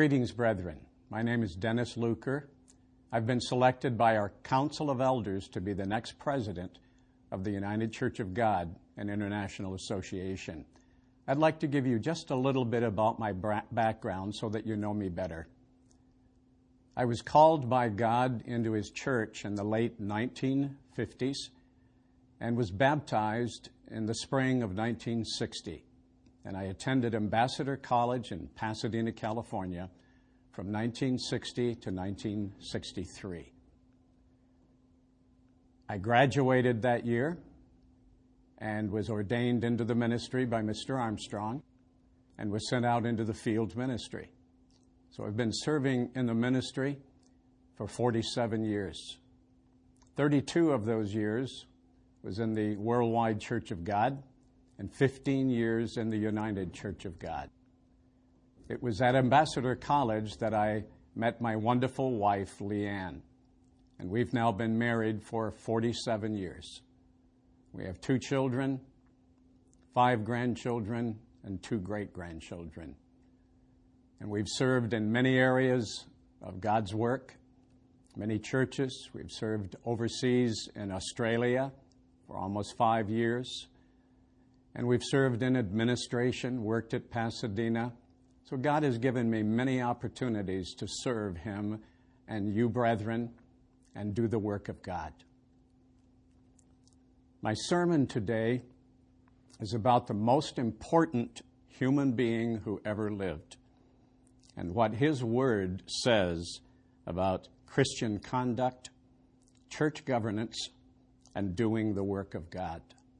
Greetings, brethren. My name is Dennis Luker. I've been selected by our Council of Elders to be the next president of the United Church of God and International Association. I'd like to give you just a little bit about my background so that you know me better. I was called by God into His church in the late 1950s and was baptized in the spring of 1960. And I attended Ambassador College in Pasadena, California from 1960 to 1963. I graduated that year and was ordained into the ministry by Mr. Armstrong and was sent out into the field ministry. So I've been serving in the ministry for 47 years. 32 of those years was in the Worldwide Church of God and 15 years in the United Church of God. It was at Ambassador College that I met my wonderful wife, Leanne, and we've now been married for 47 years. We have 2 children, 5 grandchildren, and 2 great-grandchildren. And we've served in many areas of God's work, many churches. We've served overseas in Australia for almost 5 years. And we've served in administration, worked at Pasadena. So God has given me many opportunities to serve Him and you, brethren, and do the work of God. My sermon today is about the most important human being who ever lived and what His Word says about Christian conduct, church governance, and doing the work of God.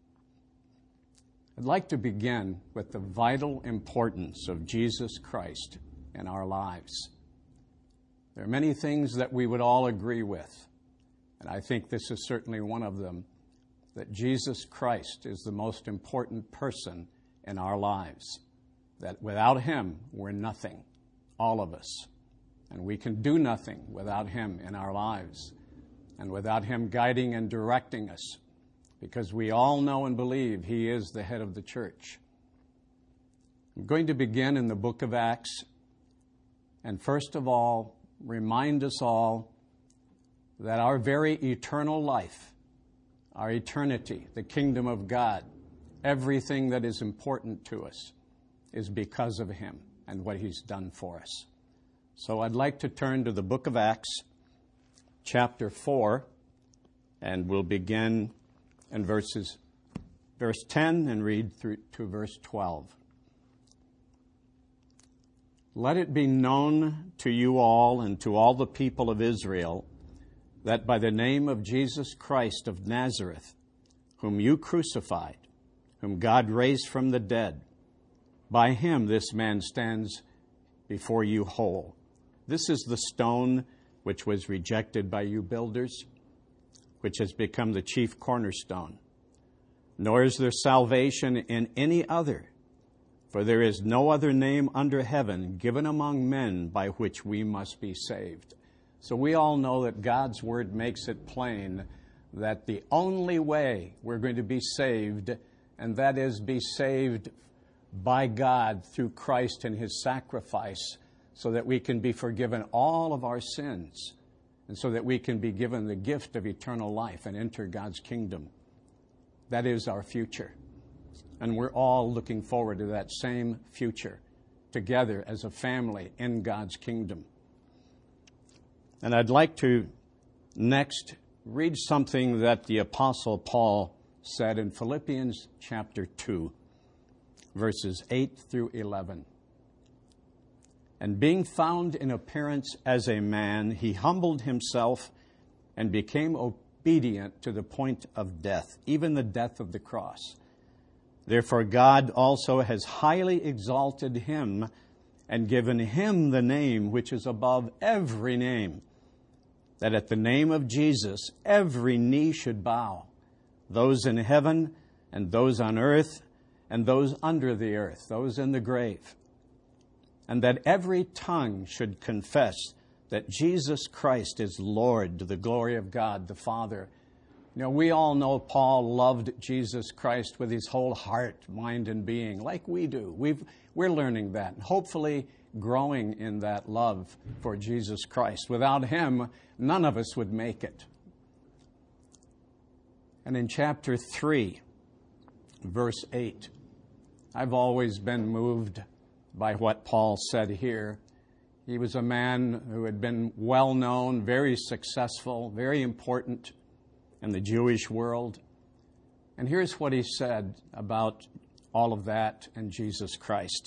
I'd like to begin with the vital importance of Jesus Christ in our lives. There are many things that we would all agree with, and I think this is certainly one of them, that Jesus Christ is the most important person in our lives, that without Him, we're nothing, all of us, and we can do nothing without Him in our lives and without Him guiding and directing us, because we all know and believe He is the head of the church. I'm going to begin in the book of Acts, and first of all, remind us all that our very eternal life, our eternity, the kingdom of God, everything that is important to us is because of Him and what He's done for us. So I'd like to turn to the book of Acts, chapter 4, and we'll begin in verse 10 and read through to verse 12. Let it be known to you all and to all the people of Israel that by the name of Jesus Christ of Nazareth, whom you crucified, whom God raised from the dead, by Him this man stands before you whole. This is the stone which was rejected by you builders, which has become the chief cornerstone. Nor is there salvation in any other, for there is no other name under heaven given among men by which we must be saved. So we all know that God's Word makes it plain that the only way we're going to be saved, and that is be saved by God through Christ and His sacrifice, so that we can be forgiven all of our sins, and so that we can be given the gift of eternal life and enter God's kingdom. That is our future. And we're all looking forward to that same future together as a family in God's kingdom. And I'd like to next read something that the Apostle Paul said in Philippians chapter 2, verses 8 through 11. And being found in appearance as a man, He humbled Himself and became obedient to the point of death, even the death of the cross. Therefore God also has highly exalted Him and given Him the name which is above every name, that at the name of Jesus every knee should bow, those in heaven and those on earth and those under the earth, those in the grave, and that every tongue should confess that Jesus Christ is Lord, to the glory of God the Father. You know, we all know Paul loved Jesus Christ with his whole heart, mind, and being, like we do. We're learning that. Hopefully, growing in that love for Jesus Christ. Without him, none of us would make it. And in chapter 3, verse 8, I've always been moved by what Paul said here. He was a man who had been well known, very successful, very important in the Jewish world. And here's what he said about all of that and Jesus Christ.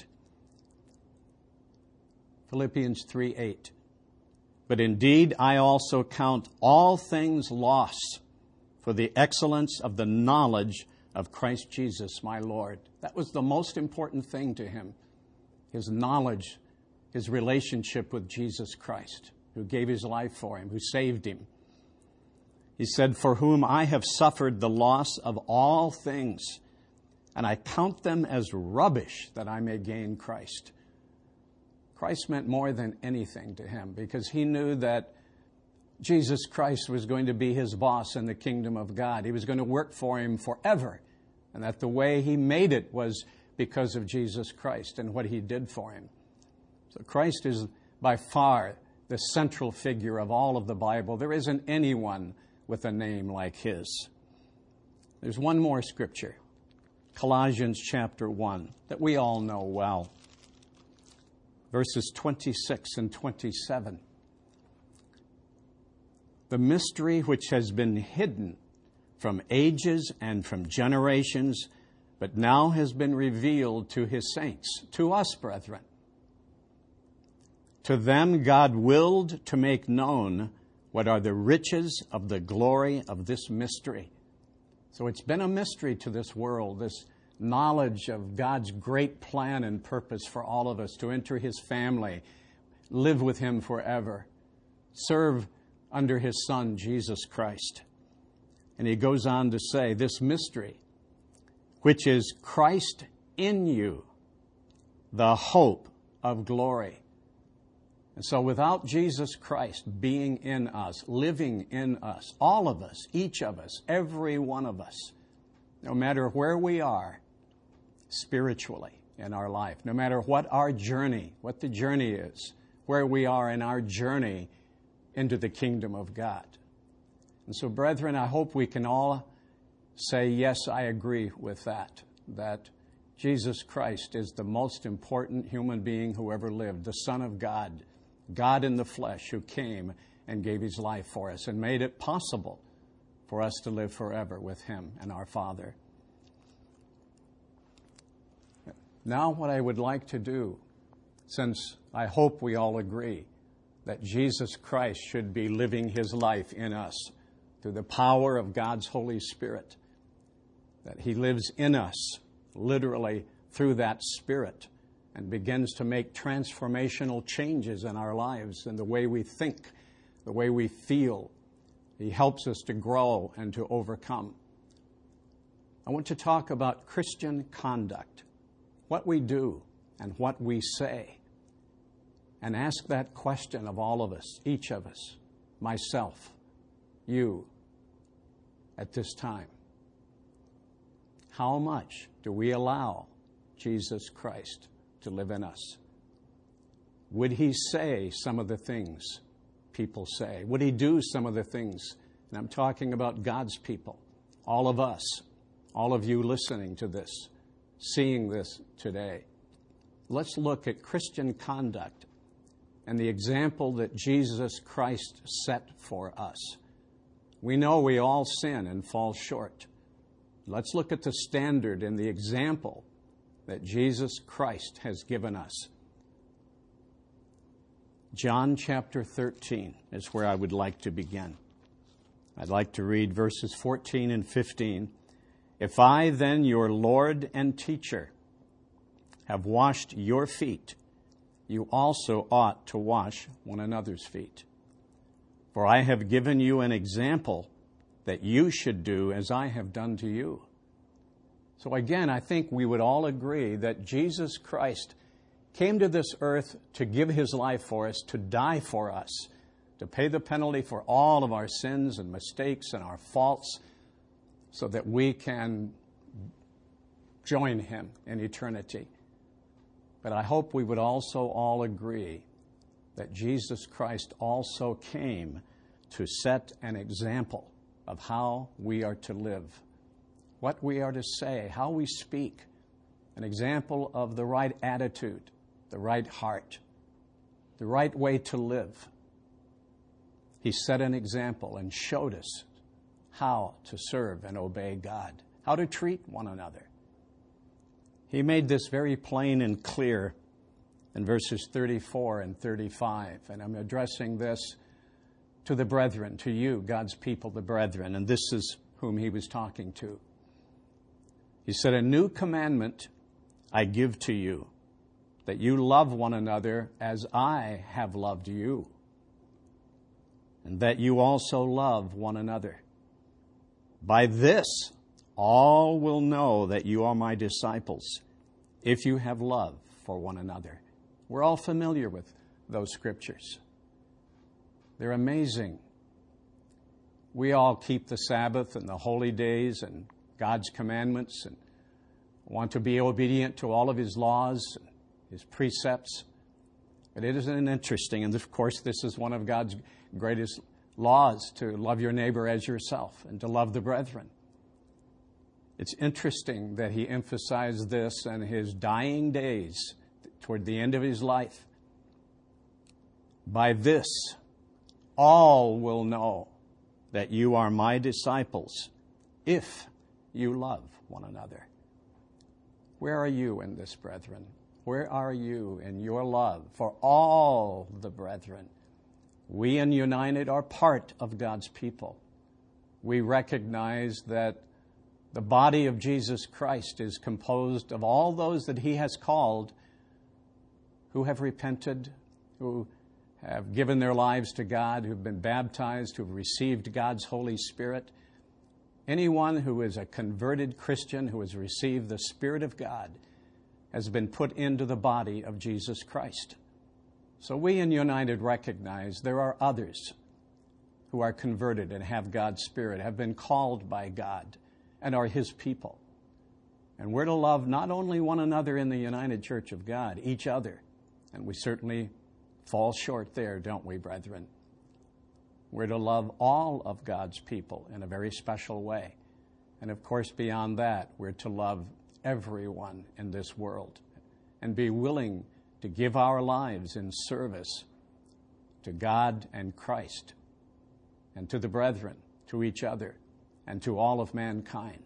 Philippians 3:8. But indeed I also count all things loss for the excellence of the knowledge of Christ Jesus my Lord. That was the most important thing to him. His knowledge, his relationship with Jesus Christ, who gave his life for him, who saved him. He said, for whom I have suffered the loss of all things, and I count them as rubbish that I may gain Christ. Christ meant more than anything to him because he knew that Jesus Christ was going to be his boss in the kingdom of God. He was going to work for him forever, and that the way he made it was because of Jesus Christ and what he did for him. So Christ is by far the central figure of all of the Bible. There isn't anyone with a name like his. There's one more scripture, Colossians chapter 1, that we all know well. Verses 26 and 27. The mystery which has been hidden from ages and from generations, but now has been revealed to his saints, to us, brethren. To them God willed to make known what are the riches of the glory of this mystery. So it's been a mystery to this world, this knowledge of God's great plan and purpose for all of us to enter his family, live with him forever, serve under his Son, Jesus Christ. And he goes on to say, this mystery, which is Christ in you, the hope of glory. And so without Jesus Christ being in us, living in us, all of us, each of us, every one of us, no matter where we are spiritually in our life, no matter what our journey, what the journey is, where we are in our journey into the kingdom of God. And so, brethren, I hope we can all say, yes, I agree with that Jesus Christ is the most important human being who ever lived, the Son of God, God in the flesh, who came and gave his life for us and made it possible for us to live forever with him and our Father. Now what I would like to do, since I hope we all agree that Jesus Christ should be living his life in us through the power of God's Holy Spirit, that he lives in us literally through that Spirit and begins to make transformational changes in our lives and the way we think, the way we feel. He helps us to grow and to overcome. I want to talk about Christian conduct, what we do and what we say, and ask that question of all of us, each of us, myself, you, at this time. How much do we allow Jesus Christ to live in us? Would he say some of the things people say? Would he do some of the things? And I'm talking about God's people, all of us, all of you listening to this, seeing this today. Let's look at Christian conduct and the example that Jesus Christ set for us. We know we all sin and fall short. Let's look at the standard and the example that Jesus Christ has given us. John chapter 13 is where I would like to begin. I'd like to read verses 14 and 15. If I then, your Lord and teacher, have washed your feet, you also ought to wash one another's feet. For I have given you an example that you should do as I have done to you. So again, I think we would all agree that Jesus Christ came to this earth to give his life for us, to die for us, to pay the penalty for all of our sins and mistakes and our faults, so that we can join him in eternity. But I hope we would also all agree that Jesus Christ also came to set an example of how we are to live, what we are to say, how we speak, an example of the right attitude, the right heart, the right way to live. He set an example and showed us how to serve and obey God, how to treat one another. He made this very plain and clear in verses 34 and 35. And I'm addressing this to the brethren, to you, God's people, the brethren. And this is whom he was talking to. He said, "A new commandment I give to you, that you love one another as I have loved you, and that you also love one another. By this all will know that you are my disciples, if you have love for one another." We're all familiar with those scriptures. They're amazing. We all keep the Sabbath and the holy days and God's commandments and want to be obedient to all of his laws, and his precepts. But it isn't interesting, and of course this is one of God's greatest laws, to love your neighbor as yourself and to love the brethren. It's interesting that he emphasized this in his dying days, toward the end of his life. By this, all will know that you are my disciples, if you love one another. Where are you in this, brethren? Where are you in your love for all the brethren? We in United are part of God's people. We recognize that the body of Jesus Christ is composed of all those that he has called, who have repented, who have given their lives to God, who have been baptized, who have received God's Holy Spirit. Anyone who is a converted Christian, who has received the Spirit of God, has been put into the body of Jesus Christ. So we in United recognize there are others who are converted and have God's Spirit, have been called by God, and are his people. And we're to love not only one another in the United Church of God, each other. And we certainly fall short there, don't we, brethren? We're to love all of God's people in a very special way. And of course, beyond that, we're to love everyone in this world and be willing to give our lives in service to God and Christ and to the brethren, to each other, and to all of mankind.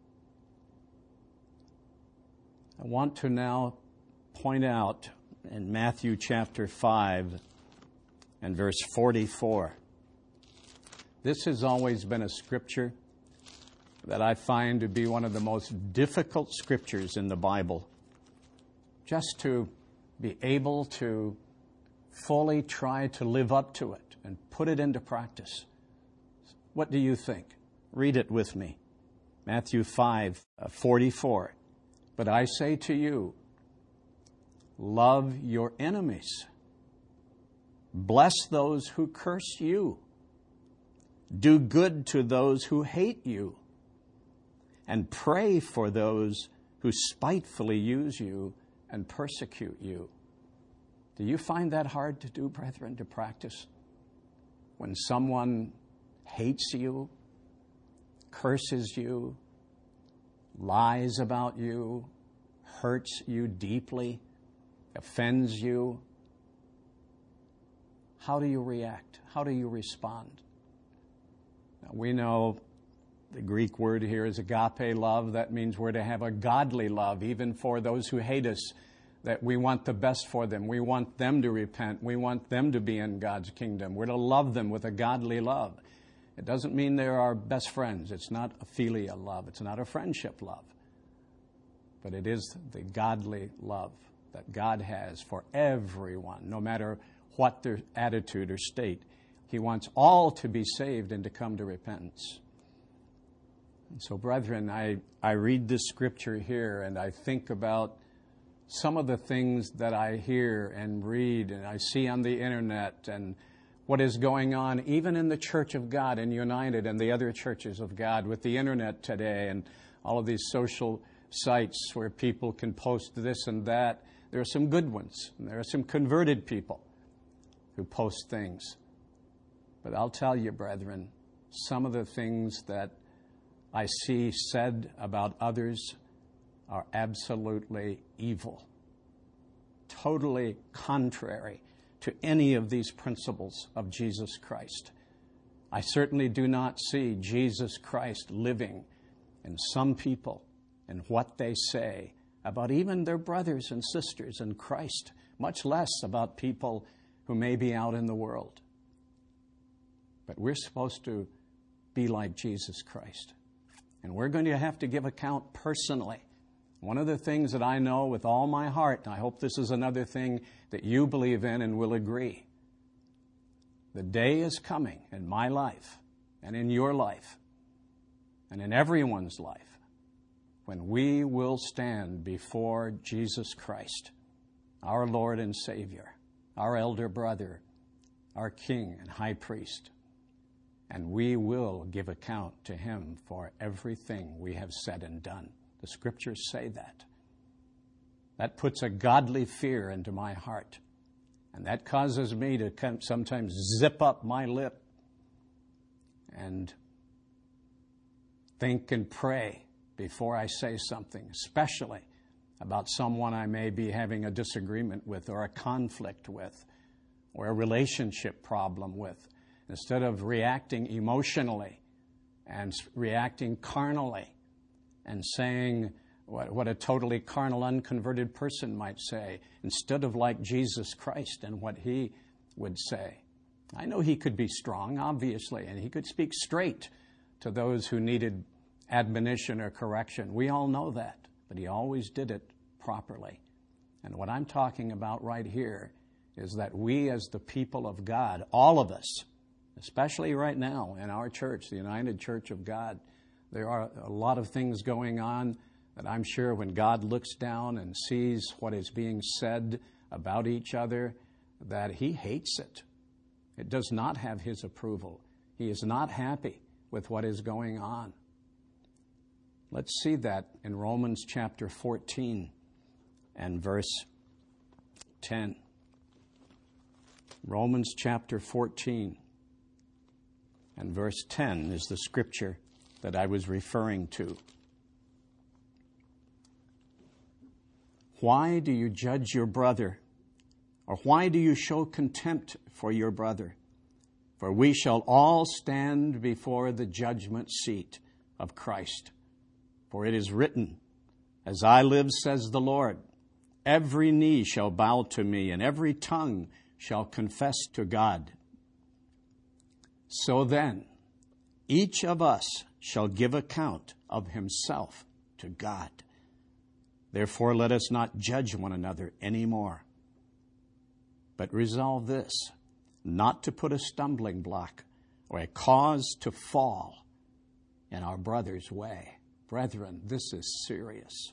I want to now point out in Matthew chapter 5 and verse 44. This has always been a scripture that I find to be one of the most difficult scriptures in the Bible, just to be able to fully try to live up to it and put it into practice. What do you think? Read it with me. Matthew 5:44. "But I say to you, love your enemies. Bless those who curse you. Do good to those who hate you. And pray for those who spitefully use you and persecute you." Do you find that hard to do, brethren, to practice? When someone hates you, curses you, lies about you, hurts you deeply, offends you, how do you react? How do you respond? Now, we know the Greek word here is agape love. That means we're to have a godly love, even for those who hate us, that we want the best for them. We want them to repent. We want them to be in God's kingdom. We're to love them with a godly love. It doesn't mean they're our best friends. It's not a filial love. It's not a friendship love. But it is the godly love that God has for everyone, no matter what their attitude or state. He wants all to be saved and to come to repentance. And so, brethren, I read this scripture here and I think about some of the things that I hear and read and I see on the internet and what is going on even in the Church of God and United and the other churches of God with the internet today and all of these social sites where people can post this and that. There are some good ones, and there are some converted people who post things. But I'll tell you, brethren, some of the things that I see said about others are absolutely evil, totally contrary to any of these principles of Jesus Christ. I certainly do not see Jesus Christ living in some people and what they say about even their brothers and sisters in Christ, much less about people who may be out in the world. But we're supposed to be like Jesus Christ. And we're going to have to give account personally. One of the things that I know with all my heart, and I hope this is another thing that you believe in and will agree, the day is coming in my life and in your life and in everyone's life when we will stand before Jesus Christ, our Lord and Savior, our elder brother, our King and High Priest, and we will give account to Him for everything we have said and done. The Scriptures say that. That puts a godly fear into my heart. And that causes me to sometimes zip up my lip and think and pray before I say something, especially about someone I may be having a disagreement with or a conflict with or a relationship problem with. Instead of reacting emotionally and reacting carnally and saying what a totally carnal, unconverted person might say, instead of like Jesus Christ and what He would say. I know He could be strong, obviously, and He could speak straight to those who needed admonition or correction. We all know that, but He always did it properly. And what I'm talking about right here is that we as the people of God, all of us, especially right now in our church, the United Church of God, there are a lot of things going on that I'm sure when God looks down and sees what is being said about each other, that He hates it. It does not have His approval. He is not happy with what is going on. Let's see that in Romans chapter 14 and verse 10. Romans chapter 14 and verse 10 is the scripture that I was referring to. Why do you judge your brother? Or why do you show contempt for your brother? For we shall all stand before the judgment seat of Christ. For it is written, As I live, says the Lord, every knee shall bow to me, and every tongue shall confess to God. So then, each of us shall give account of himself to God. Therefore, let us not judge one another anymore, but resolve this, not to put a stumbling block or a cause to fall in our brother's way. Brethren, this is serious.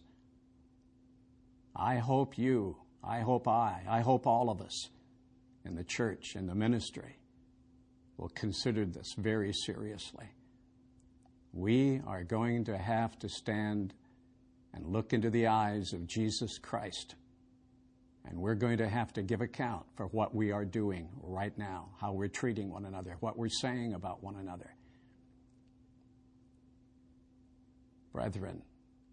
I hope all of us in the church, in the ministry, will consider this very seriously. We are going to have to stand and look into the eyes of Jesus Christ. And we're going to have to give account for what we are doing right now, how we're treating one another, what we're saying about one another. Brethren,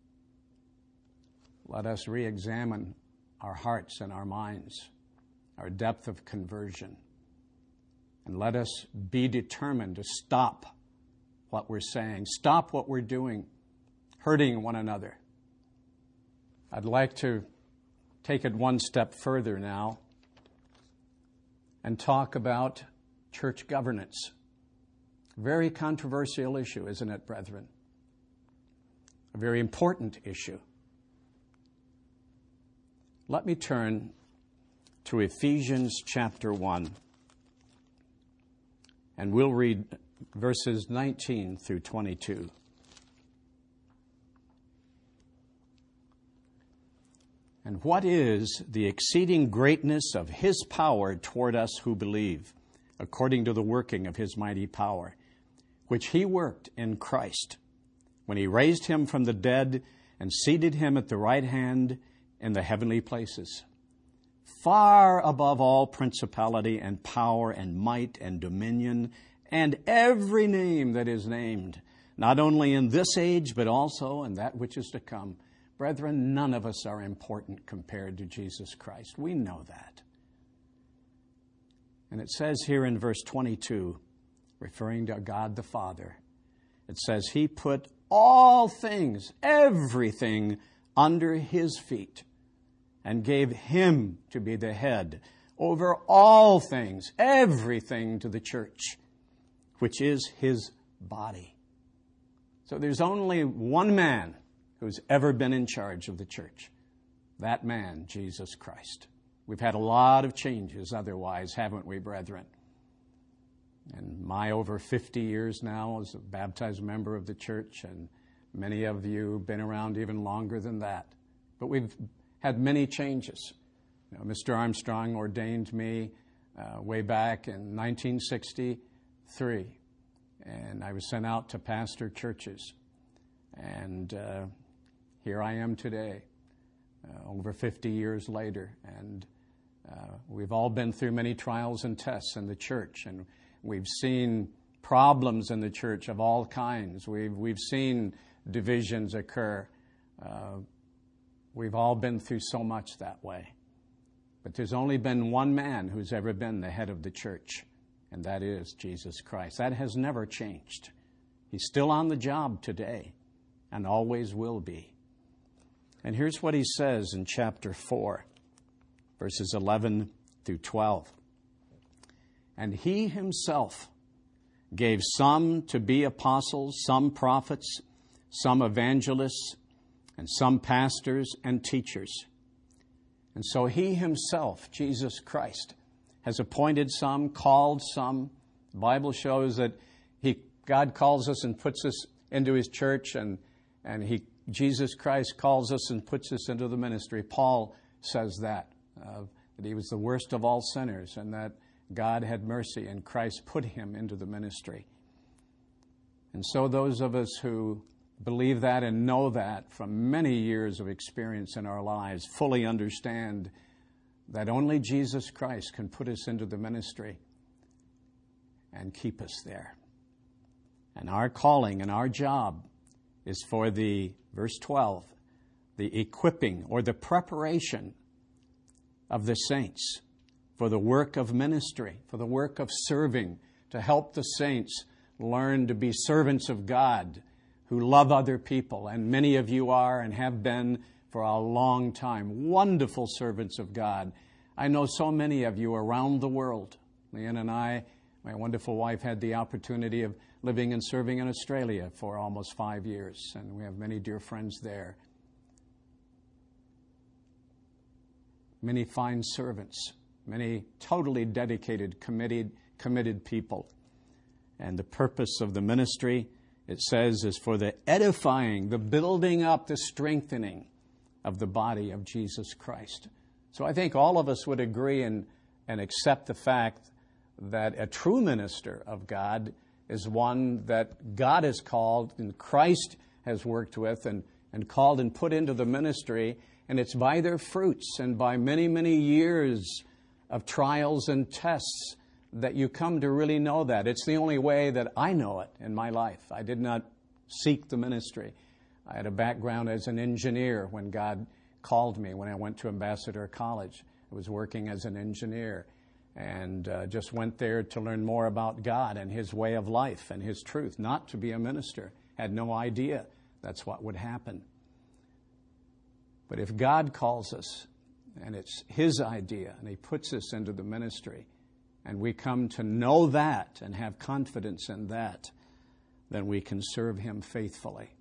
let us re-examine our hearts and our minds, our depth of conversion, and let us be determined to stop what we're saying, stop what we're doing, hurting one another. I'd like to take it one step further now and talk about church governance. Very controversial issue, isn't it, brethren? A very important issue. Let me turn to Ephesians chapter 1, and we'll read verses 19 through 22. And what is the exceeding greatness of His power toward us who believe, according to the working of His mighty power, which He worked in Christ, when He raised Him from the dead and seated Him at the right hand in the heavenly places, far above all principality and power and might and dominion and every name that is named, not only in this age, but also in that which is to come. Brethren, none of us are important compared to Jesus Christ. We know that. And it says here in verse 22, referring to God the Father, it says, He put all things, everything, under His feet and gave Him to be the head over all things, everything, to the church, which is His body. So there's only one man who's ever been in charge of the church. That man, Jesus Christ. We've had a lot of changes otherwise, haven't we, brethren? And my over 50 years now as a baptized member of the church, and many of you have been around even longer than that. But we've had many changes. Mr. Armstrong ordained me way back in 1963, and I was sent out to pastor churches. And here I am today, over 50 years later, and we've all been through many trials and tests in the church, and we've seen problems in the church of all kinds. We've seen divisions occur. We've all been through so much that way. But there's only been one man who's ever been the head of the church, and that is Jesus Christ. That has never changed. He's still on the job today and always will be. And here's what he says in chapter 4, verses 11 through 12. And He Himself gave some to be apostles, some prophets, some evangelists, and some pastors and teachers. And so He Himself, Jesus Christ, has appointed some, called some. The Bible shows that God calls us and puts us into His church, and Jesus Christ calls us and puts us into the ministry. Paul says that he was the worst of all sinners, and that God had mercy, and Christ put him into the ministry. And so those of us who believe that and know that from many years of experience in our lives fully understand that only Jesus Christ can put us into the ministry and keep us there. And our calling and our job is for verse 12, the equipping or the preparation of the saints for the work of ministry, for the work of serving, to help the saints learn to be servants of God who love other people. And many of you are and have been for a long time. Wonderful servants of God. I know so many of you around the world. Leanne and I, my wonderful wife, had the opportunity of living and serving in Australia for almost 5 years, and we have many dear friends there. Many fine servants, many totally dedicated, committed people. And the purpose of the ministry, it says, is for the edifying, the building up, the strengthening of the body of Jesus Christ. So I think all of us would agree and accept the fact that a true minister of God is one that God has called and Christ has worked with and called and put into the ministry. And it's by their fruits and by many, many years of trials and tests that you come to really know that. It's the only way that I know it in my life. I did not seek the ministry. I had a background as an engineer when God called me when I went to Ambassador College. I was working as an engineer and just went there to learn more about God and His way of life and His truth, not to be a minister. Had no idea that's what would happen. But if God calls us and it's His idea and He puts us into the ministry and we come to know that and have confidence in that, then we can serve Him faithfully.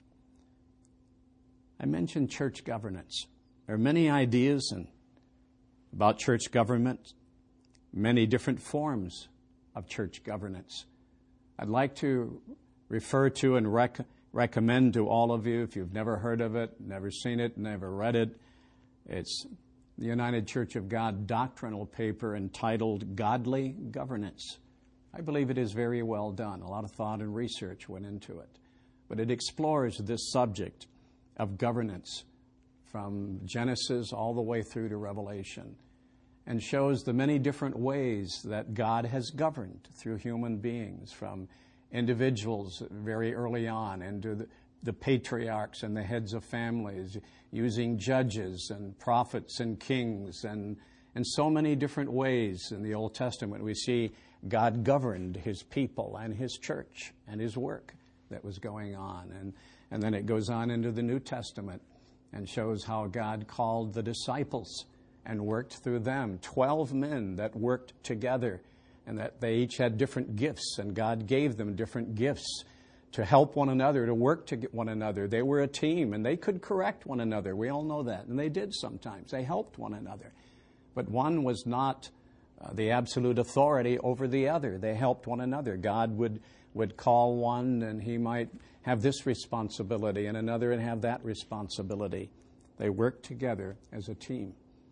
I mentioned church governance. There are many ideas about church government, many different forms of church governance. I'd like to refer to and recommend to all of you, if you've never heard of it, never seen it, never read it, it's the United Church of God doctrinal paper entitled Godly Governance. I believe it is very well done. A lot of thought and research went into it. But it explores this subject of governance from Genesis all the way through to Revelation. and shows the many different ways that God has governed through human beings, from individuals very early on into the patriarchs and the heads of families, using judges and prophets and kings, and in so many different ways in the Old Testament we see God governed his people and his church and his work that was going on. And then it goes on into the New Testament and shows how God called the disciples and worked through them. 12 men that worked together, and that they each had different gifts, and God gave them different gifts to help one another, to work to one another. They were a team, and they could correct one another. We all know that, and they did sometimes. They helped one another. But one was not the absolute authority over the other. They helped one another. God would call one, and he might have this responsibility, and another would have that responsibility. They worked together as a team.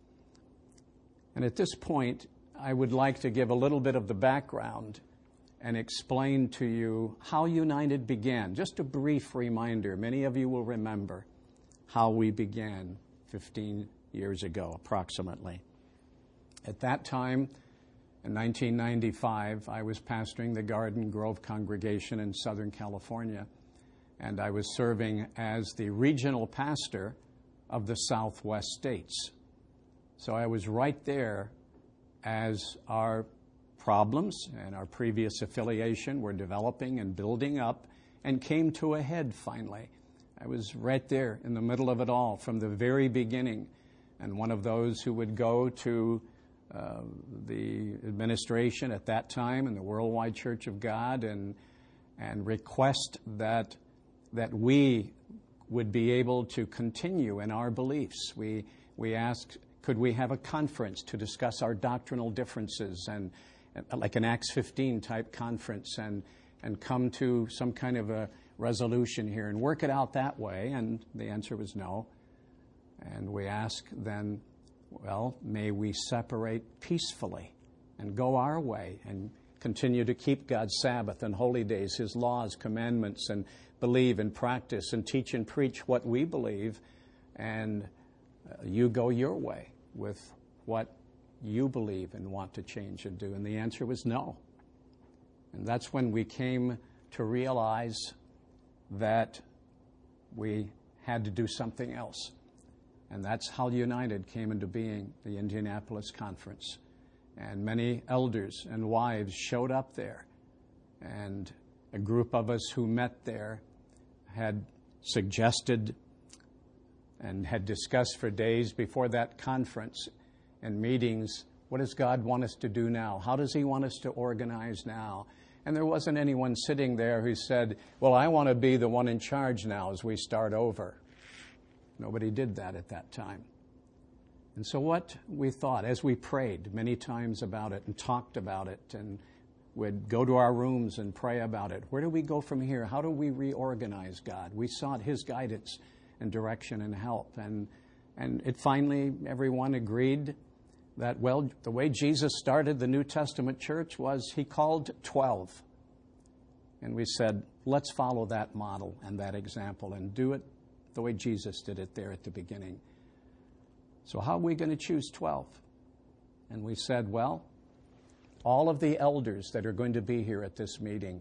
And at this point, I would like to give a little bit of the background and explain to you how United began. Just a brief reminder. Many of you will remember how we began 15 years ago, approximately. At that time, in 1995, I was pastoring the Garden Grove congregation in Southern California, and I was serving as the regional pastor of the Southwest states. So I was right there as our problems and our previous affiliation were developing and building up and came to a head finally. I was right there in the middle of it all from the very beginning, and one of those who would go to the administration at that time in the Worldwide Church of God and request that we would be able to continue in our beliefs. We asked, could we have a conference to discuss our doctrinal differences, and like an Acts 15 type conference, and come to some kind of a resolution here and work it out that way? And the answer was no. And we asked then, well, may we separate peacefully and go our way and continue to keep God's Sabbath and holy days, his laws, commandments, and believe and practice and teach and preach what we believe, and you go your way with what you believe and want to change and do. And the answer was no. And that's when we came to realize that we had to do something else. And that's how United came into being, the Indianapolis Conference. And many elders and wives showed up there. And a group of us who met there had suggested and had discussed for days before that conference and meetings, what does God want us to do now? How does he want us to organize now? And there wasn't anyone sitting there who said, well, I want to be the one in charge now as we start over. Nobody did that at that time. And so what we thought, as we prayed many times about it and talked about it and would go to our rooms and pray about it, where do we go from here? How do we reorganize, God? We sought his guidance and direction and help. And it finally, everyone agreed that, well, the way Jesus started the New Testament church was he called 12. And we said, let's follow that model and that example and do it the way Jesus did it there at the beginning. So how are we going to choose 12? And we said, well, all of the elders that are going to be here at this meeting,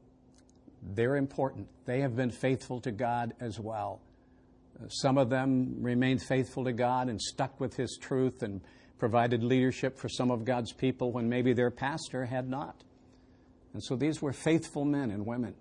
they're important. They have been faithful to God as well. Some of them remained faithful to God and stuck with his truth and provided leadership for some of God's people when maybe their pastor had not. And so these were faithful men and women.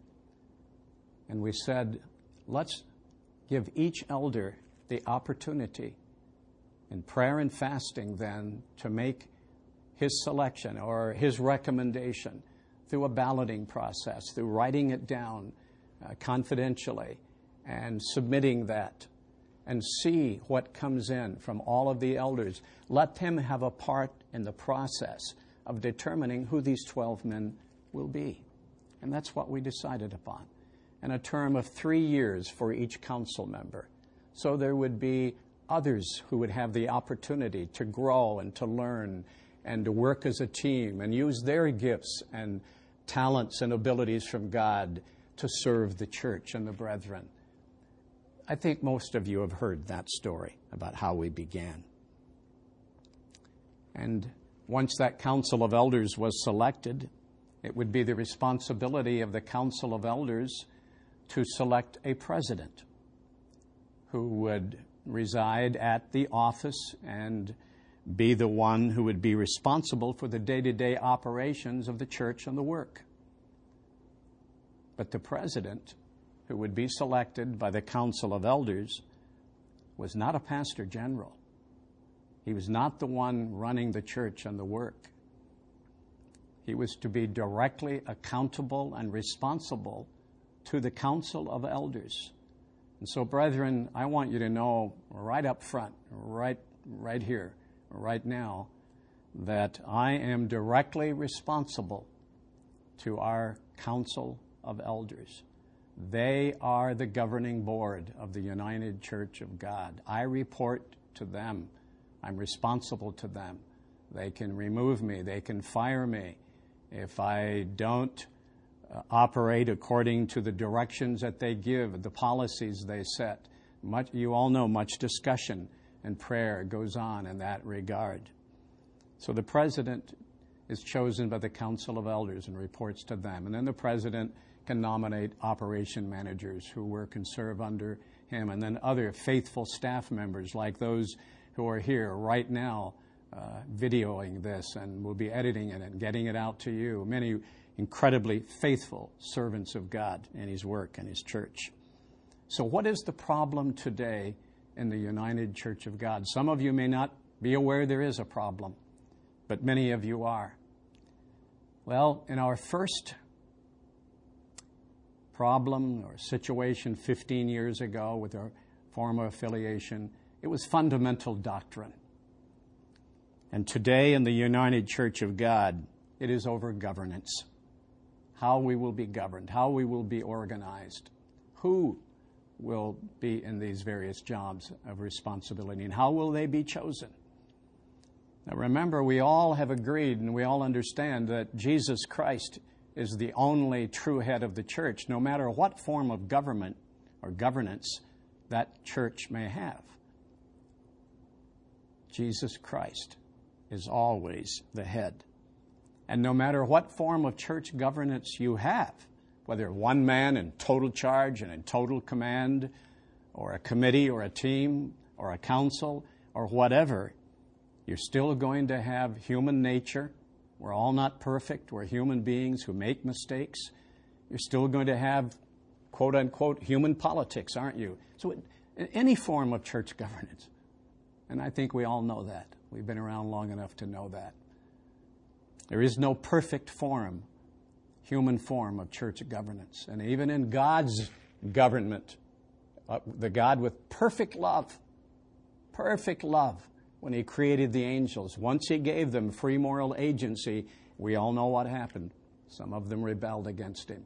And we said, let's give each elder the opportunity in prayer and fasting then to make his selection or his recommendation through a balloting process, through writing it down confidentially and submitting that, and see what comes in from all of the elders. Let them have a part in the process of determining who these 12 men will be. And that's what we decided upon. And a term of 3 years for each council member. So there would be others who would have the opportunity to grow and to learn and to work as a team and use their gifts and talents and abilities from God to serve the church and the brethren. I think most of you have heard that story about how we began. And once that council of elders was selected, it would be the responsibility of the council of elders to select a president who would reside at the office and be the one who would be responsible for the day-to-day operations of the church and the work. But the president, who would be selected by the council of elders, was not a pastor general. He was not the one running the church and the work. He was to be directly accountable and responsible to the council of elders. And so, brethren, I want you to know right up front, right here, right now, that I am directly responsible to our council of elders. They are the governing board of the United Church of God. I report to them. I'm responsible to them. They can remove me. They can fire me if I don't operate according to the directions that they give, the policies they set. You all know much discussion and prayer goes on in that regard. So the president is chosen by the council of elders and reports to them. And then the president can nominate operation managers who work and serve under him, and then other faithful staff members like those who are here right now videoing this and will be editing it and getting it out to you. Many incredibly faithful servants of God in His work and His church. So what is the problem today in the United Church of God? Some of you may not be aware there is a problem, but many of you are. Well, in our first problem or situation 15 years ago with our former affiliation, it was fundamental doctrine. And today in the United Church of God, it is over governance. How we will be governed, how we will be organized, who will be in these various jobs of responsibility, and how will they be chosen. Now remember, we all have agreed and we all understand that Jesus Christ is the only true head of the church, no matter what form of government or governance that church may have. Jesus Christ is always the head. And no matter what form of church governance you have, whether one man in total charge and in total command, or a committee or a team or a council or whatever, you're still going to have human nature. We're all not perfect. We're human beings who make mistakes. You're still going to have, quote unquote, human politics, aren't you? So in any form of church governance, and I think we all know that. We've been around long enough to know that. There is no perfect form, human form of church governance. And even in God's government, the God with perfect love, when He created the angels, once He gave them free moral agency, we all know what happened. Some of them rebelled against Him.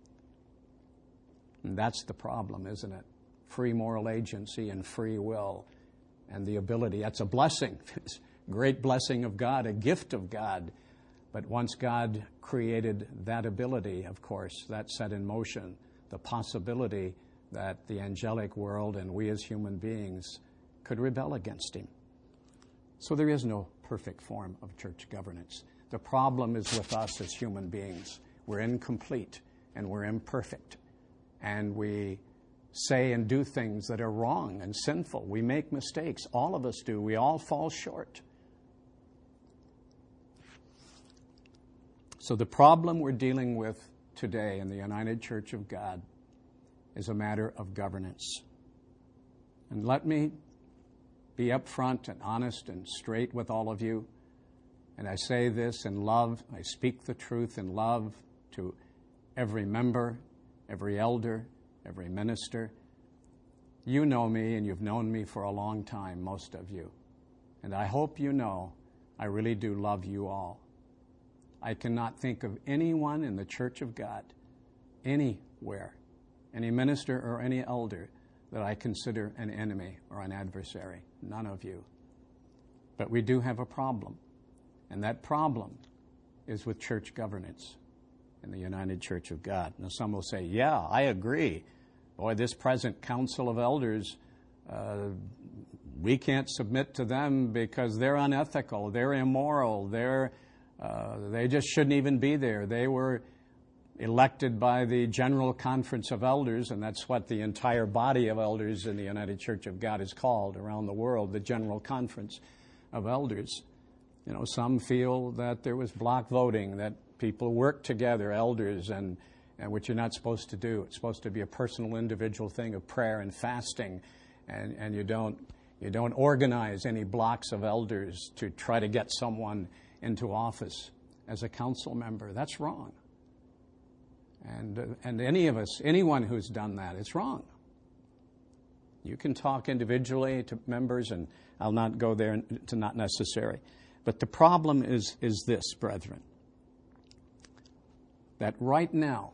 And that's the problem, isn't it? Free moral agency and free will and the ability. That's a blessing. It's a great blessing of God, a gift of God. But once God created that ability, of course, that set in motion the possibility that the angelic world and we as human beings could rebel against Him. So there is no perfect form of church governance. The problem is with us as human beings. We're incomplete and we're imperfect. And we say and do things that are wrong and sinful. We make mistakes. All of us do. We all fall short. So the problem we're dealing with today in the United Church of God is a matter of governance. And let me be upfront and honest and straight with all of you. And I say this in love. I speak the truth in love to every member, every elder, every minister. You know me, and you've known me for a long time, most of you. And I hope you know I really do love you all. I cannot think of anyone in the Church of God, anywhere, any minister or any elder, that I consider an enemy or an adversary. None of you. But we do have a problem. And that problem is with church governance in the United Church of God. Now some will say, yeah, I agree. Boy, this present council of elders we can't submit to them because they're unethical, they're immoral, they just shouldn't even be there. They were elected by the General Conference of Elders, and that's what the entire body of elders in the United Church of God is called around the world, the General Conference of Elders. You know, some feel that there was block voting, that people work together, elders, and which you're not supposed to do. It's supposed to be a personal, individual thing of prayer and fasting, and you don't organize any blocks of elders to try to get someone into office as a council member. That's wrong. And anyone who's done that, it's wrong. You can talk individually to members, and I'll not go there, to not necessary. But the problem is this, brethren, that right now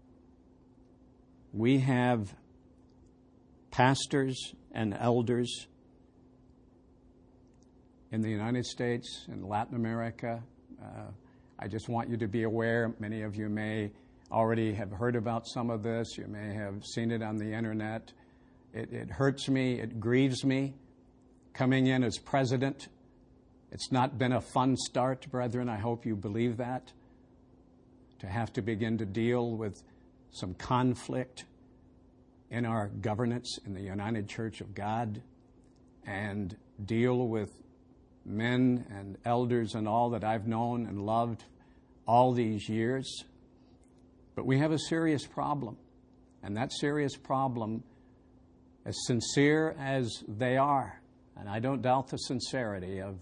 we have pastors and elders in the United States and Latin America. I just want you to be aware, many of you may already have heard about some of this. You may have seen it on the internet. It hurts me. It grieves me. Coming in as president, it's not been a fun start, brethren. I hope you believe that. To have to begin to deal with some conflict in our governance in the United Church of God and deal with men and elders and all that I've known and loved all these years. But we have a serious problem, and that serious problem, as sincere as they are, and I don't doubt the sincerity of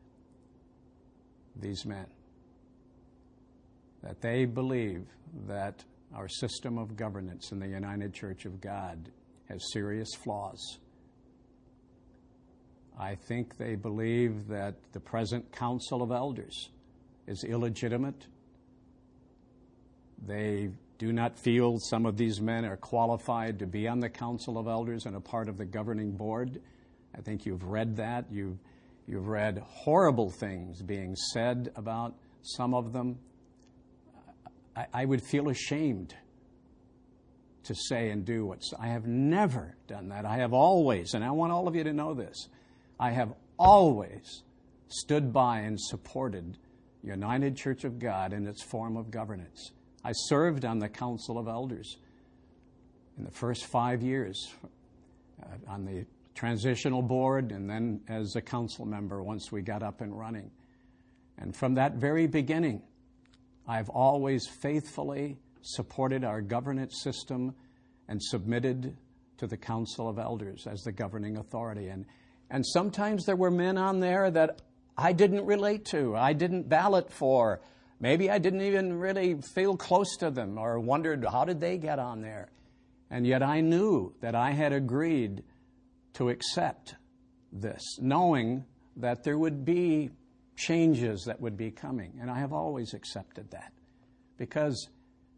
these men, that they believe that our system of governance in the United Church of God has serious flaws. I think they believe that the present Council of Elders is illegitimate. They do not feel some of these men are qualified to be on the Council of Elders and a part of the governing board. I think you've read that. You've read horrible things being said about some of them. I would feel ashamed to say and do what I have never done that. I have always, and I want all of you to know this, I have always stood by and supported United Church of God in its form of governance. I served on the Council of Elders in the first 5 years on the transitional board and then as a council member once we got up and running. And from that very beginning, I've always faithfully supported our governance system and submitted to the Council of Elders as the governing authority. And sometimes there were men on there that I didn't relate to, I didn't ballot for. Maybe I didn't even really feel close to them or wondered, how did they get on there? And yet I knew that I had agreed to accept this, knowing that there would be changes that would be coming. And I have always accepted that because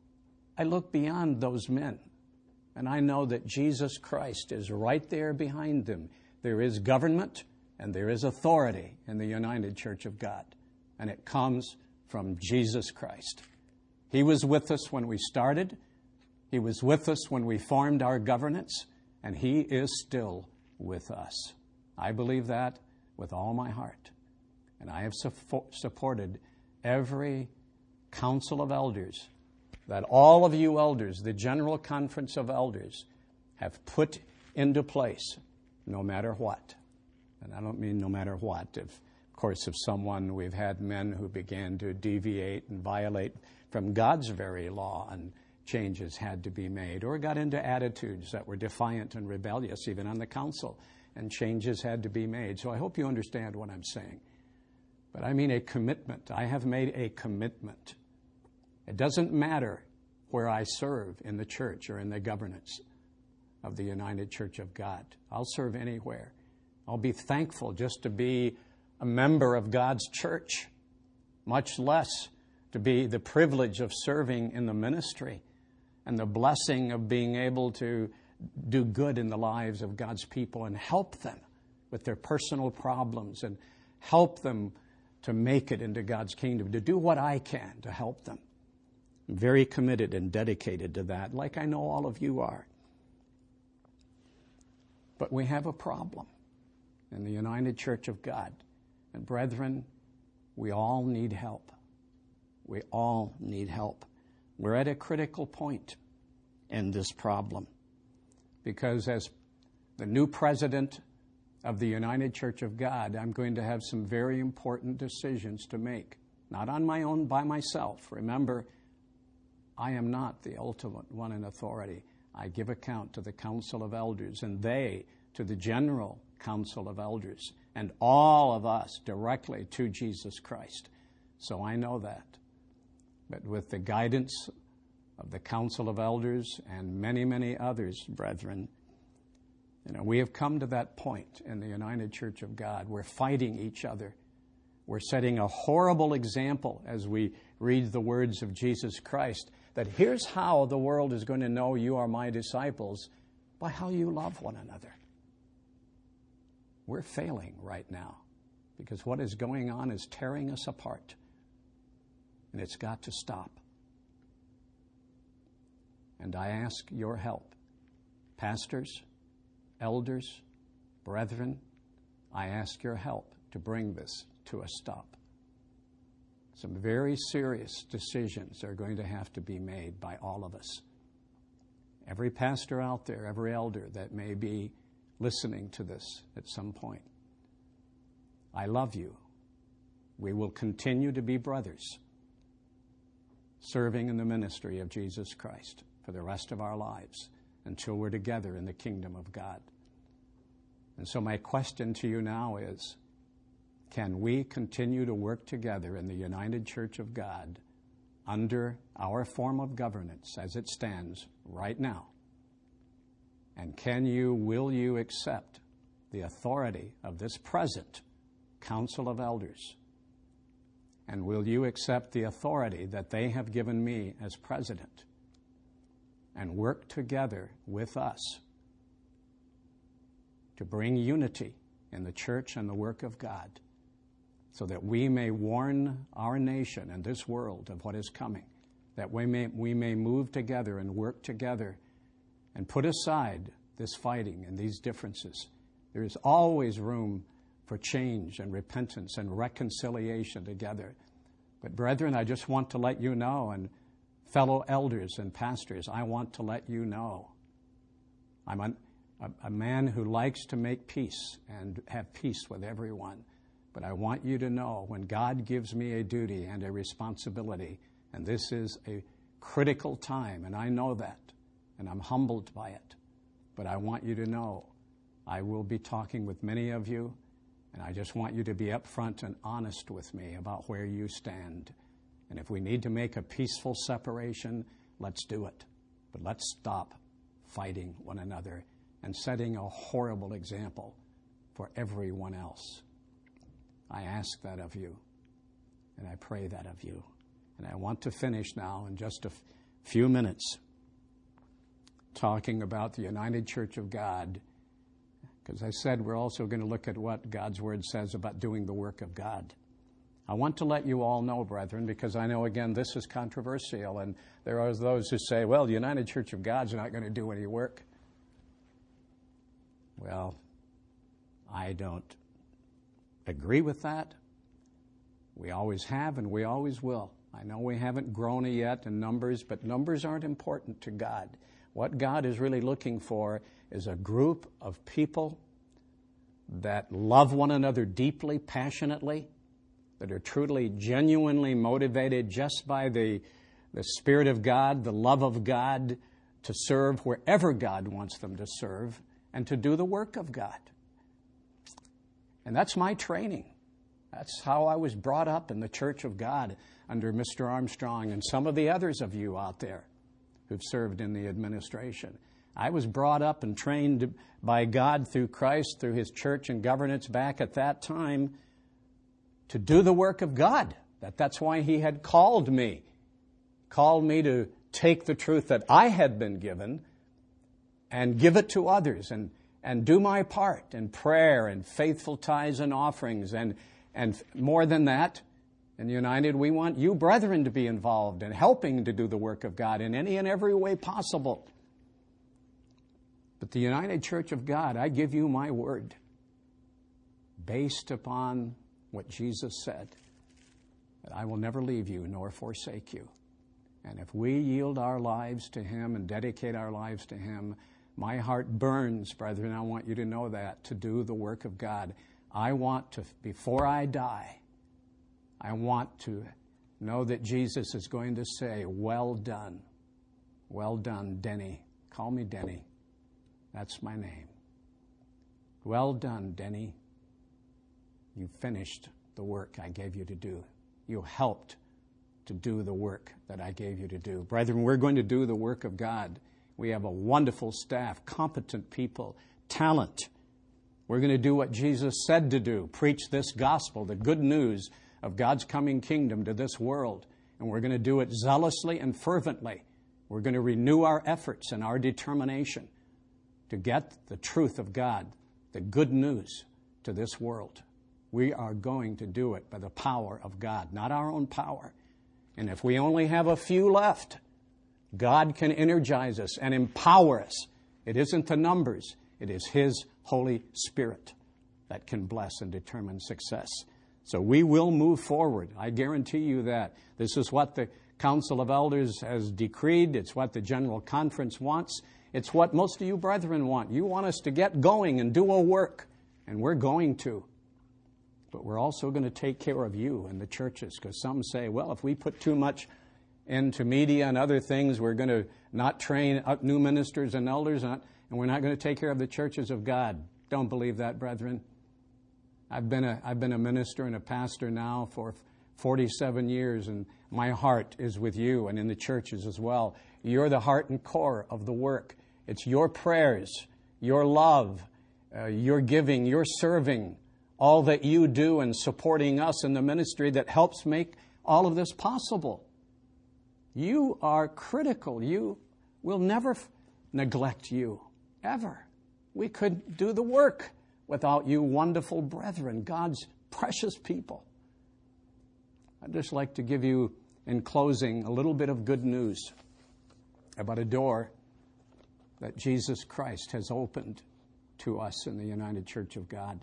I look beyond those men and I know that Jesus Christ is right there behind them. There is government and there is authority in the United Church of God, and it comes from Jesus Christ. He was with us when we started. He was with us when we formed our governance, and He is still with us. I believe that with all my heart. And I have supported every council of elders that all of you elders, the General Conference of Elders, have put into place, no matter what. And I don't mean no matter what. Of course, if we've had men who began to deviate and violate from God's very law, and changes had to be made, or got into attitudes that were defiant and rebellious, even on the council, and changes had to be made. So I hope you understand what I'm saying. But I mean a commitment. I have made a commitment. It doesn't matter where I serve in the church or in the governance of the United Church of God. I'll serve anywhere. I'll be thankful just to be a member of God's church, much less to be the privilege of serving in the ministry and the blessing of being able to do good in the lives of God's people and help them with their personal problems and help them to make it into God's kingdom, to do what I can to help them. I'm very committed and dedicated to that, like I know all of you are. But we have a problem. in the United Church of God. And brethren, we all need help. We all need help. We're at a critical point in this problem, because as the new president of the United Church of God, I'm going to have some very important decisions to make, not on my own by myself. Remember, I am not the ultimate one in authority. I give account to the Council of Elders, and they to the General Council of Elders, and all of us directly to Jesus Christ. So I know that. But with the guidance of the Council of Elders and many, many others, brethren, we have come to that point in the United Church of God. We're fighting each other. We're setting a horrible example as we read the words of Jesus Christ, that here's how the world is going to know you are my disciples, by how you love one another. We're failing right now because what is going on is tearing us apart, and it's got to stop. And I ask your help, pastors, elders, brethren, I ask your help to bring this to a stop. Some very serious decisions are going to have to be made by all of us. Every pastor out there, every elder that may be listening to this at some point, I love you. We will continue to be brothers, serving in the ministry of Jesus Christ for the rest of our lives until we're together in the kingdom of God. And so my question to you now is, can we continue to work together in the United Church of God under our form of governance as it stands right now? And will you accept the authority of this present Council of Elders? And will you accept the authority that they have given me as president and work together with us to bring unity in the church and the work of God, so that we may warn our nation and this world of what is coming, that we may move together and work together and put aside this fighting and these differences. There is always room for change and repentance and reconciliation together. But brethren, I just want to let you know, and fellow elders and pastors, I want to let you know, I'm a man who likes to make peace and have peace with everyone. But I want you to know, when God gives me a duty and a responsibility, and this is a critical time, and I know that, and I'm humbled by it, but I want you to know I will be talking with many of you, and I just want you to be upfront and honest with me about where you stand. And if we need to make a peaceful separation, let's do it. But let's stop fighting one another and setting a horrible example for everyone else. I ask that of you, and I pray that of you. And I want to finish now in just a few minutes talking about the United Church of God, because I said we're also going to look at what God's Word says about doing the work of God. I want to let you all know, brethren, because I know, again, this is controversial, and there are those who say, well, the United Church of God's not going to do any work. Well, I don't agree with that. We always have, and we always will. I know we haven't grown yet in numbers, but numbers aren't important to God. What God is really looking for is a group of people that love one another deeply, passionately, that are truly, genuinely motivated just by the Spirit of God, the love of God, to serve wherever God wants them to serve and to do the work of God. And that's my training. That's how I was brought up in the Church of God under Mr. Armstrong and some of the others of you out there who've served in the administration. I was brought up and trained by God through Christ, through His church and governance back at that time, to do the work of God. That's why He had called me to take the truth that I had been given and give it to others and do my part in prayer and faithful tithes and offerings. And more than that, in United, we want you brethren to be involved in helping to do the work of God in any and every way possible. But the United Church of God, I give you my word, based upon what Jesus said, that I will never leave you nor forsake you. And if we yield our lives to Him and dedicate our lives to Him, my heart burns, brethren, I want you to know that, to do the work of God. I want to, before I die, I want to know that Jesus is going to say, well done, Denny. Call me Denny. That's my name. Well done, Denny. You finished the work I gave you to do. You helped to do the work that I gave you to do. Brethren, we're going to do the work of God. We have a wonderful staff, competent people, talent. We're going to do what Jesus said to do, preach this gospel, the good news of God's coming kingdom to this world. And we're going to do it zealously and fervently. We're going to renew our efforts and our determination to get the truth of God, the good news, to this world. We are going to do it by the power of God, not our own power. And if we only have a few left, God can energize us and empower us. It isn't the numbers. It is His Holy Spirit that can bless and determine success. So we will move forward. I guarantee you that. This is what the Council of Elders has decreed. It's what the General Conference wants. It's what most of you brethren want. You want us to get going and do a work, and we're going to. But we're also going to take care of you and the churches, because some say, well, if we put too much into media and other things, we're going to not train up new ministers and elders, and we're not going to take care of the churches of God. Don't believe that, brethren. I've been a minister and a pastor now for 47 years, and my heart is with you and in the churches as well. You're the heart and core of the work. It's your prayers, your love, your giving, your serving, all that you do in supporting us in the ministry that helps make all of this possible. You are critical. We'll never neglect you, ever. We couldn't do the work without you wonderful brethren, God's precious people. I'd just like to give you, in closing, a little bit of good news about a door that Jesus Christ has opened to us in the United Church of God.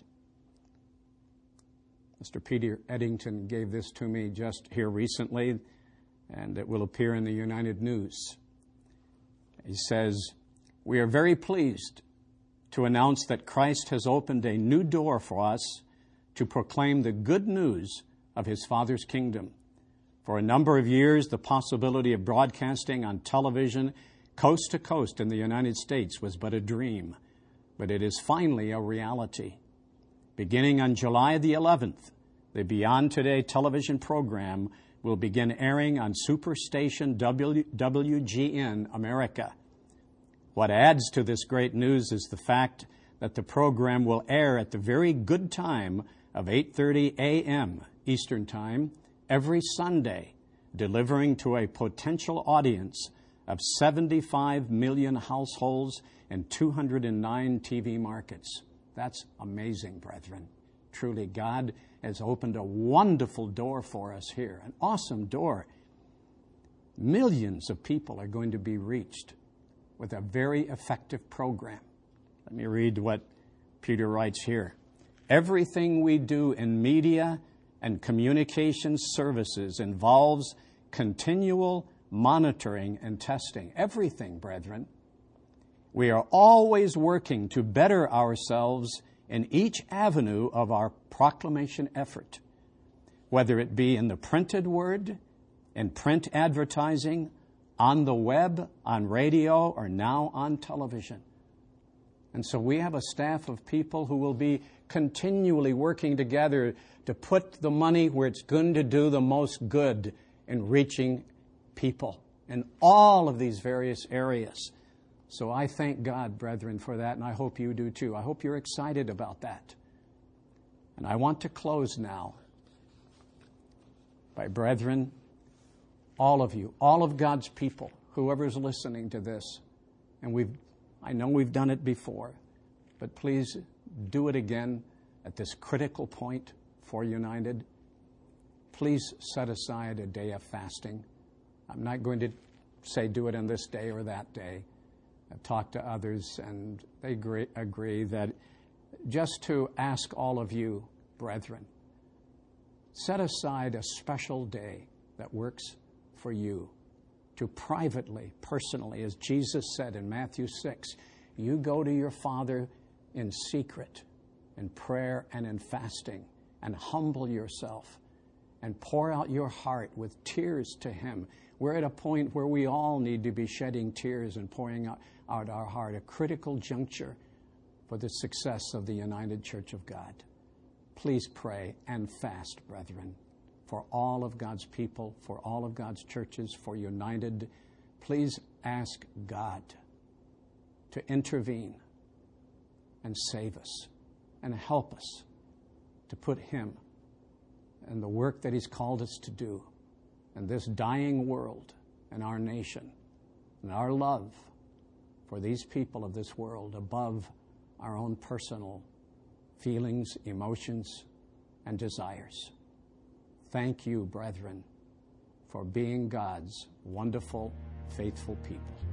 Mr. Peter Eddington gave this to me just here recently, and it will appear in the United News. He says, "We are very pleased to announce that Christ has opened a new door for us to proclaim the good news of His Father's kingdom. For a number of years, the possibility of broadcasting on television coast to coast in the United States was but a dream, but it is finally a reality. Beginning on July the 11th, the Beyond Today television program will begin airing on Superstation WGN America. What adds to this great news is the fact that the program will air at the very good time of 8:30 a.m. Eastern Time every Sunday, delivering to a potential audience of 75 million households and 209 TV markets. That's amazing, brethren. Truly, God has opened a wonderful door for us here, an awesome door. Millions of people are going to be reached with a very effective program. Let me read what Peter writes here. Everything we do in media and communications services involves continual monitoring and testing. Everything, brethren. We are always working to better ourselves in each avenue of our proclamation effort, whether it be in the printed word, in print advertising, on the web, on radio, or now on television. And so we have a staff of people who will be continually working together to put the money where it's going to do the most good in reaching people in all of these various areas. So I thank God, brethren, for that, and I hope you do too. I hope you're excited about that. And I want to close now by, brethren, all of you, all of God's people, whoever's listening to this, and I know we've done it before, but please do it again at this critical point for United. Please set aside a day of fasting. I'm not going to say do it on this day or that day. I've talked to others, and they agree that just to ask all of you brethren. Set aside a special day that works for you to privately, personally, as Jesus said in Matthew 6, you go to your Father in secret, in prayer and in fasting, and humble yourself and pour out your heart with tears to Him. We're at a point where we all need to be shedding tears and pouring out our heart, a critical juncture for the success of the United Church of God. Please pray and fast, brethren, for all of God's people, for all of God's churches, for United. Please ask God to intervene and save us and help us to put Him and the work that He's called us to do in this dying world and our nation and our love for these people of this world above our own personal feelings, emotions, and desires. Thank you, brethren, for being God's wonderful, faithful people.